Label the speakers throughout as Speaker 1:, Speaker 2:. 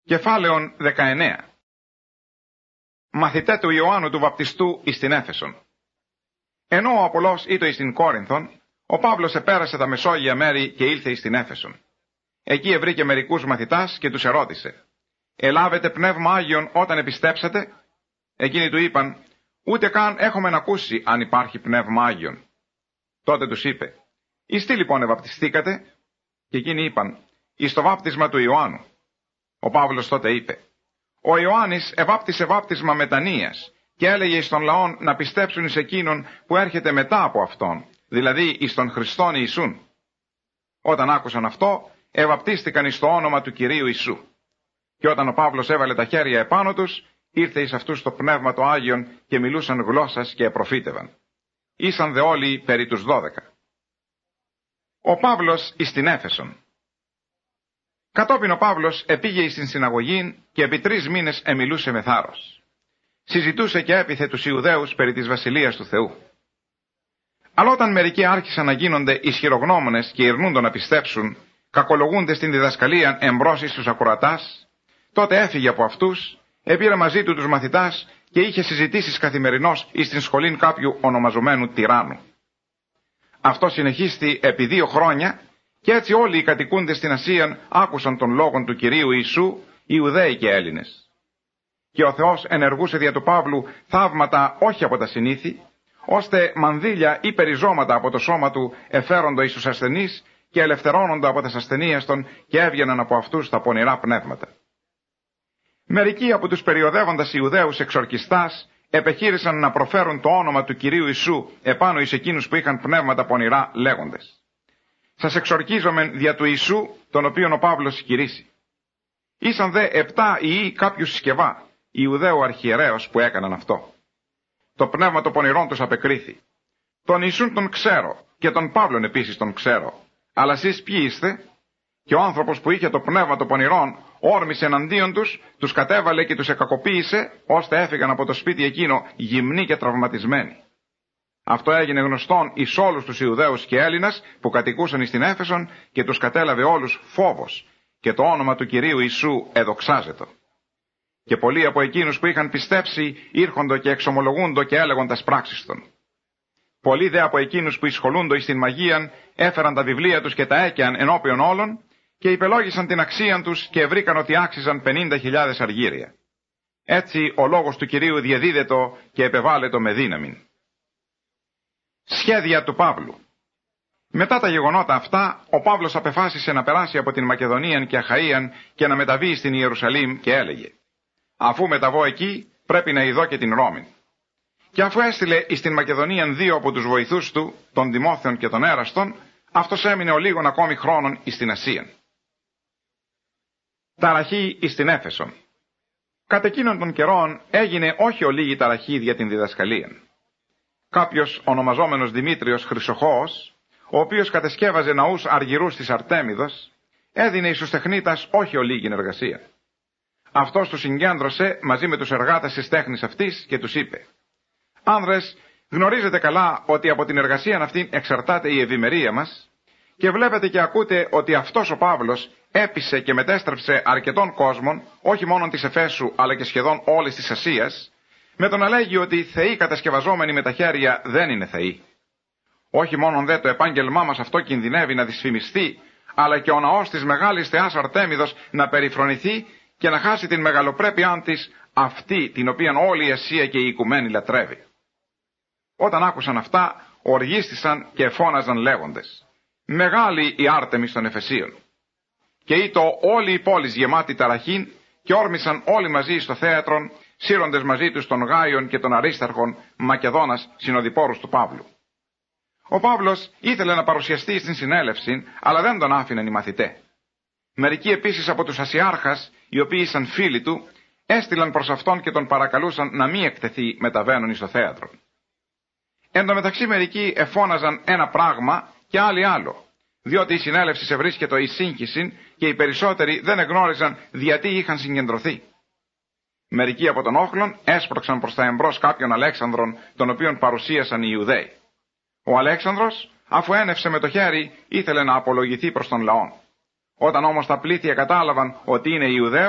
Speaker 1: Κεφάλαιον 19. Μαθητέ του Ιωάννου του Βαπτιστού εις την Έφεσον. Ενώ ο Απολός ήτο εις την Κόρινθον, ο Παύλος επέρασε τα Μεσόγεια μέρη και ήλθε εις την Έφεσον. Εκεί ευρήκε μερικούς μαθητάς και τους ερώτησε: «Ελάβετε πνεύμα Άγιον όταν επιστέψετε?» Εκείνοι του είπαν: «Ούτε καν έχουμε να ακούσει αν υπάρχει πνεύμα Άγιον». Τότε τους είπε: «Εις τι λοιπόν ευαπτιστήκατε?» Και εκείνοι είπαν: «Εις το βάπτισμα του Ιωάννου». Ο Παύλος τότε είπε: «Ο Ιωάννης εβάπτισε βάπτισμα μετανοίας και έλεγε εις των λαών να πιστέψουν εις εκείνον που έρχεται μετά από αυτόν, δηλαδή εις τον Χριστόν Ιησούν». Όταν άκουσαν αυτό, εβαπτίστηκαν εις το όνομα του Κυρίου Ιησού. Και όταν ο Παύλος έβαλε τα χέρια επάνω τους, ήρθε εις αυτούς το πνεύμα το Άγιον και μιλούσαν γλώσσας και προφήτευαν. Ήσαν δε όλοι περί τους 12. Ο Παύλος εις την Έφεσον. Κατόπιν ο Παύλος επήγε εις την συναγωγήν και επί 3 μήνες εμιλούσε με θάρρος. Συζητούσε και έπιθε τους Ιουδαίους περί της βασιλείας του Θεού. Αλλά όταν μερικοί άρχισαν να γίνονται ισχυρογνώμονες και ειρνούντο να πιστέψουν, κακολογούνται στην διδασκαλία εμπρός εις τους ακροατάς, τότε έφυγε από αυτούς, επήρε μαζί του τους μαθητάς και είχε συζητήσεις καθημερινώς εις την σχολήν κάποιου ονομαζομένου τυράννου. Αυτό συνεχίστη επί 2 χρόνια, και έτσι όλοι οι κατοικούντες στην Ασίαν άκουσαν τον λόγον του Κυρίου Ιησού, Ιουδαίοι και Έλληνες. Και ο Θεός ενεργούσε δια του Παύλου θαύματα όχι από τα συνήθη, ώστε μανδύλια ή περιζώματα από το σώμα του εφέροντο εις τους ασθενείς και ελευθερώνοντο από τας ασθενείας των και έβγαιναν από αυτούς τα πονηρά πνεύματα. Μερικοί από τους περιοδεύοντας Ιουδαίους εξορκιστάς επεχείρησαν να προφέρουν το όνομα του Κυρίου Ιησού επάνω εις εκείνους που είχαν πνεύματα πονηρά, λέγοντες: «Σας εξορκίζομεν δια του Ιησού, τον οποίον ο Παύλος κηρύσσει». Ήσαν δε 7 ιοί κάποιου συσκευά, Ιουδαίου αρχιερέως, που έκαναν αυτό. Το πνεύμα των πονηρών τους απεκρίθη: «Τον Ιησούν τον ξέρω και τον Παύλον επίσης τον ξέρω, αλλά εσείς ποιοι είστε?» Και ο άνθρωπος που είχε το πνεύμα των πονηρών όρμησε εναντίον τους, τους κατέβαλε και τους εκακοποίησε, ώστε έφυγαν από το σπίτι εκείνο γυμνοί και τραυματισμένοι. Αυτό έγινε γνωστόν εις όλους τους Ιουδαίους και Έλληνας που κατοικούσαν εις την Έφεσον και τους κατέλαβε όλους φόβος, και το όνομα του Κυρίου Ιησού εδοξάζετο. Και πολλοί από εκείνους που είχαν πιστέψει ήρχοντο και εξομολογούντο και έλεγον τας πράξεις των. Πολλοί δε από εκείνους που εισχολούντο εις την μαγείαν έφεραν τα βιβλία τους και τα έκαιαν ενώπιον όλων και υπελόγισαν την αξίαν τους και βρήκαν ότι άξιζαν 50.000 αργύρια. Έτσι ο λόγος του Κυρίου διαδίδετο και επεβάλλετο με δύναμιν. Σχέδια του Παύλου. Μετά τα γεγονότα αυτά, ο Παύλος απεφάσισε να περάσει από την Μακεδονίαν και Αχαΐαν και να μεταβεί στην Ιερουσαλήμ και έλεγε: «Αφού μεταβώ εκεί, πρέπει να ειδώ και την Ρώμην». Και αφού έστειλε εις την Μακεδονίαν 2 από τους βοηθούς του, τον Δημόθεον και τον Έραστον, αυτός έμεινε ο λίγων ακόμη χρόνων εις την Ασίαν. Ταραχή εις την Έφεσον. Κατ' εκείνων των καιρών έγινε όχι ολίγη ταραχή δια την διδασκαλίαν. Κάποιος ονομαζόμενος Δημήτριος Χρυσοχώος, ο οποίος κατεσκεύαζε ναούς αργυρούς της Αρτέμιδος, έδινε εις τους τεχνίτας όχι ολίγην εργασία. Αυτός τους συγκέντρωσε μαζί με τους εργάτες της τέχνης αυτής και τους είπε: «Άνδρες, γνωρίζετε καλά ότι από την εργασία αυτήν εξαρτάται η ευημερία μας και βλέπετε και ακούτε ότι αυτός ο Παύλος έπεισε και μετέστρεψε αρκετών κόσμων, όχι μόνο της Εφέσου αλλά και σχεδόν όλης της Ασίας, με το να λέγει ότι οι θεοί κατασκευαζόμενοι με τα χέρια δεν είναι θεοί. Όχι μόνον δε το επάγγελμά μας αυτό κινδυνεύει να δυσφημιστεί, αλλά και ο ναός της μεγάλης θεάς Αρτέμιδος να περιφρονηθεί και να χάσει την μεγαλοπρέπειά της, αυτή την οποία όλη η Ασία και η οικουμένη λατρεύει». Όταν άκουσαν αυτά, οργίστησαν και εφώναζαν λέγοντες: «Μεγάλη η Άρτεμις των Εφεσίων». Και ήτο όλη η πόλη γεμάτη ταραχήν και όρμησαν όλοι μαζί στο θέατρον, σύροντες μαζί τους των Γάιων και των Αρίσταρχων, Μακεδόνας, συνοδοιπόρους του Παύλου. Ο Παύλος ήθελε να παρουσιαστεί στην συνέλευση, αλλά δεν τον άφηναν οι μαθητέ. Μερικοί επίσης από τους Ασιάρχας, οι οποίοι ήσαν φίλοι του, έστειλαν προς αυτόν και τον παρακαλούσαν να μην εκτεθεί μεταβαίνον εις το θέατρο. Εν τω μεταξύ μερικοί εφώναζαν ένα πράγμα και άλλοι άλλο, διότι η συνέλευση σε βρίσκεται εις σύγχυση και οι περισσότεροι δεν εγνώριζαν γιατί είχαν συγκεντρωθεί. Μερικοί από τον όχλον έσπρωξαν προς τα εμπρός κάποιον Αλέξανδρον, τον οποίον παρουσίασαν οι Ιουδαίοι. Ο Αλέξανδρος, αφού ένευσε με το χέρι, ήθελε να απολογηθεί προς τον λαόν. Όταν όμως τα πλήθη κατάλαβαν ότι είναι Ιουδαίος,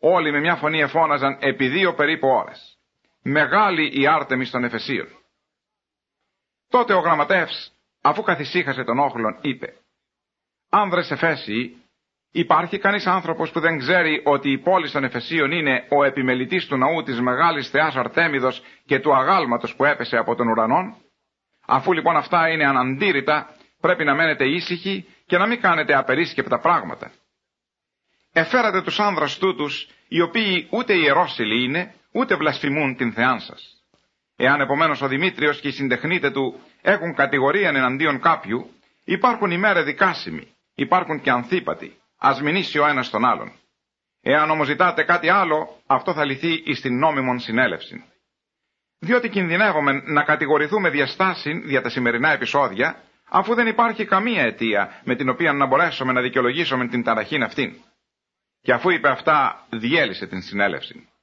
Speaker 1: Όλοι με μια φωνή εφώναζαν επί 2 περίπου ώρες. Μεγάλη η Άρτεμις των Εφεσίων. Τότε ο γραμματεύς, αφού καθησύχασε τον όχλον, είπε: «Άνδρες Εφέσιοι, υπάρχει κανείς άνθρωπος που δεν ξέρει ότι η πόλη των Εφεσίων είναι ο επιμελητής του ναού της μεγάλης θεάς Αρτέμιδος και του αγάλματος που έπεσε από τον ουρανόν? Αφού λοιπόν αυτά είναι αναντήρητα, πρέπει να μένετε ήσυχοι και να μην κάνετε απερίσκεπτα πράγματα. Εφέρατε τους άνδρας τούτους, οι οποίοι ούτε ιερόσιλοι είναι, ούτε βλασφημούν την θεάν σας. Εάν επομένως ο Δημήτριος και οι συντεχνίτε του έχουν κατηγορία εναντίον κάποιου, υπάρχουν ημέρε δικάσιμοι, υπάρχουν και ανθίπατοι, ας μηνύσει ο ένας τον άλλον. Εάν όμως ζητάτε κάτι άλλο, αυτό θα λυθεί εις την νόμιμον συνέλευση. Διότι κινδυνεύουμε να κατηγορηθούμε διαστάσιν δια τα σημερινά επεισόδια, αφού δεν υπάρχει καμία αιτία με την οποία να μπορέσουμε να δικαιολογήσουμε την ταραχήν αυτήν». Και αφού είπε αυτά, διέλυσε την συνέλευση.